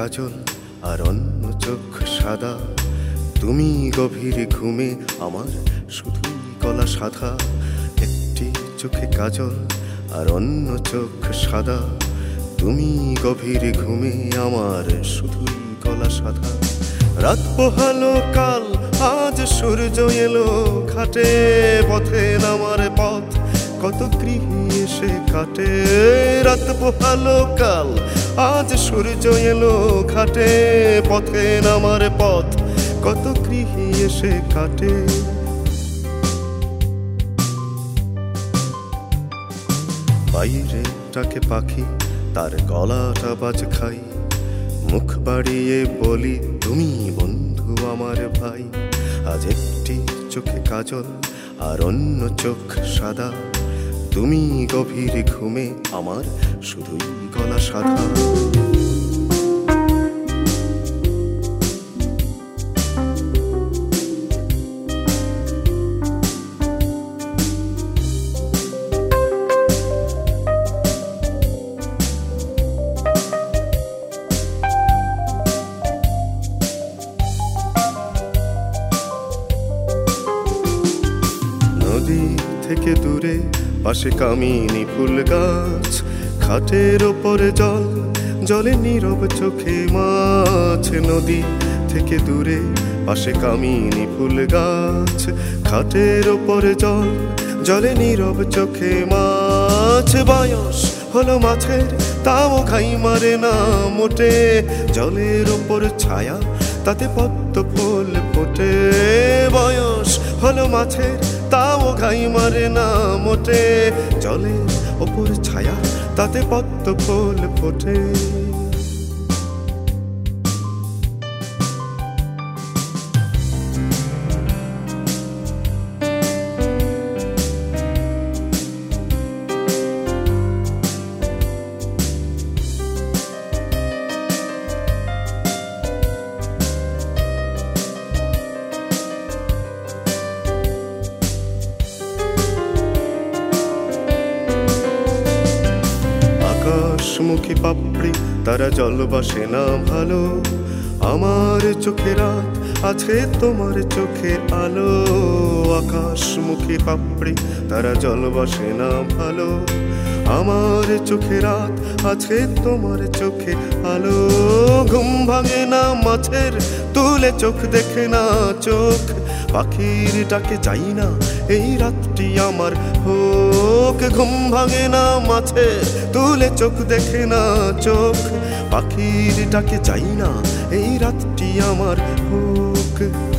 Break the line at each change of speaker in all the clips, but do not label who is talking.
কাজল আর অন্য চোখ সাদা, তুমি গভীর ঘুমে আমার শুধুই গলা সাদা। একটি চোখে কাজল আর অন্য চোখ সাদা, তুমি গভীর ঘুমে আমার শুধুই গলা সাদা। রাত পোহালো কাল, আজ সূর্য এলো ঘাটে, পথে নামার পথ কত গৃহী এসে কাটে। রাত পোহালো কাল, আজ সূর্য এলো ঘাটে, পথে নামার পথ কত গৃহী এসে কাটে। বাইরে ডাকে পাখি, তার গলাটা বাজ খাই, মুখ বাড়িয়ে বলি তুমি বন্ধু আমার ভাই। আজ একটি চোখে কাজল আর অন্য চোখ সাদা, তুমি গভীর ঘুমে আমার শুধুই গলা সাদা। নদী থেকে দূরে পাশে কামিনী ফুল গাছ, খাটের ওপরে জল, জলে নীরব চোখে মাছ। নদী থেকে দূরে পাশে কামিনী ফুল গাছ, খাটের ওপরে জল, জলে নীরব চোখে মাছ। বয়স হলো মাছের, তাও ঘাই মারে না মোটে, জলের ওপর ছায়া তাতে পদ্ম ফুল ফোটে। বয়স হলো মাছের, তাও ঘাই মারে না মোটে, জলের ওপর ছায়া তাতে পদ্ম ফুল ফোটে। আকাশমুখী পাপড়ি তারা জলবাসে না ভালো, আমার চোখে রাত আছে তোমার চোখে আলো। আকাশমুখী পাপড়ি তারা জলবাসে না ভালো, আমার চোখে রাত আছে তোমার চোখে আলো। ঘুম ভাঙে না মাছের, তুলে চোখ দেখে না চোখ, পাখির ডাকে যাই না এই রাতটি আমার হোক। ঘুম ভাঙে না মাছের, তুলে চোখ দেখে না চোখ, পাখির ডাকে যাই না এই রাতটি আমার হোক।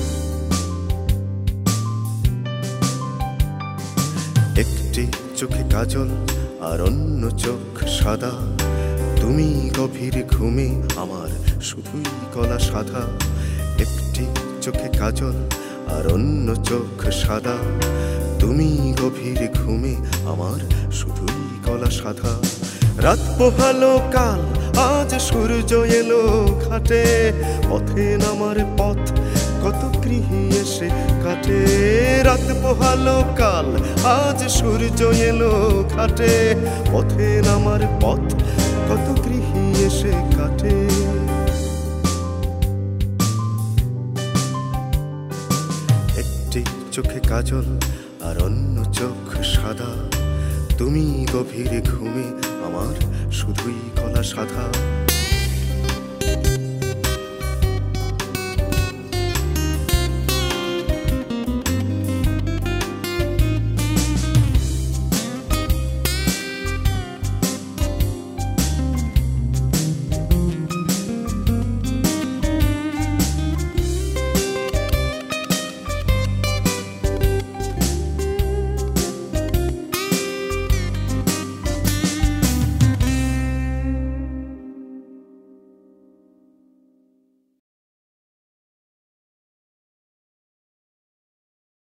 একটি চোখে কাজল আর অন্য চোখ সাদা, তুমি গভীর ঘুমে আমার শুধুই গলা সাদা। একটি চোখে কাজল আর অন্য চোখ সাদা, তুমি গভীর ঘুমে আমার শুধুই গলা সাদা। রাত পোহালো কাল, আজ সূর্য এলো ঘাটে, পথে নামার পথ কত গৃহী এসে কাটে। রাত পোহালো কাল, আজ সূর্য এলো ঘাটে, পথে নামার পথ কত গৃহী এসে কাটে। একটি চোখে কাজল আর অন্য চোখ সাদা, তুমি গভীর ঘুমে আমার শুধুই গলা সাদা।